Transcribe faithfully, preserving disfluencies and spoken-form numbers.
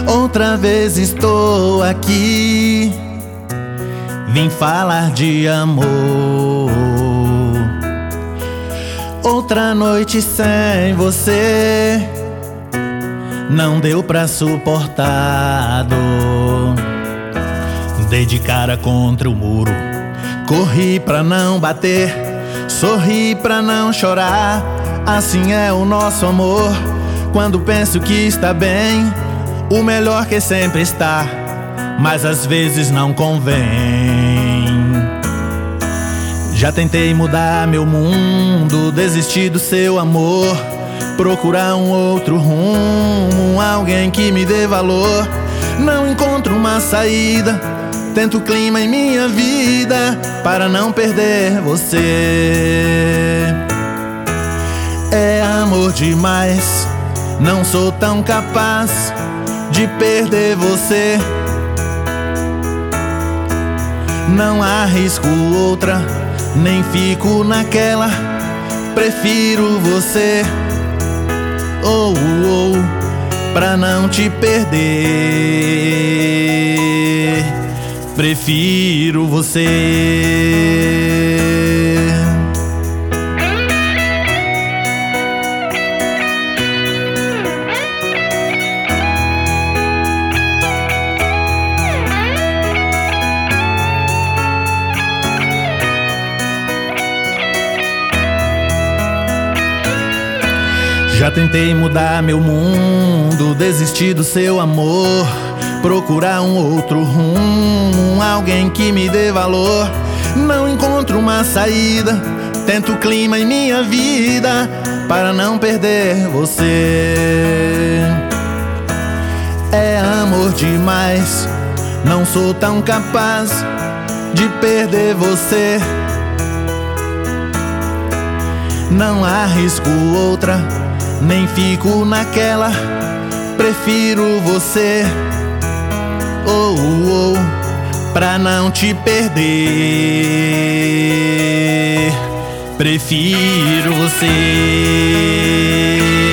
Outra vez estou aqui, vim falar de amor. Outra noite sem você, não deu pra suportar a dor. Dei de cara contra o muro, corri pra não bater, sorri pra não chorar. Assim é o nosso amor. Quando penso que está bem, o melhor que sempre está, mas às vezes não convém. Já tentei mudar meu mundo, desistir do seu amor, procurar um outro rumo, alguém que me dê valor. Não encontro uma saída, tento o clima em minha vida para não perder você. É amor demais, não sou tão capaz de perder você. Não arrisco outra, nem fico naquela, prefiro você. Oh, oh, pra não te perder, prefiro você. Já tentei mudar meu mundo, desistir do seu amor, procurar um outro rumo, alguém que me dê valor. Não encontro uma saída, tento o clima em minha vida para não perder você. É amor demais, não sou tão capaz de perder você. Não arrisco outra, nem fico naquela, prefiro você. Oh, oh, pra não te perder, prefiro você.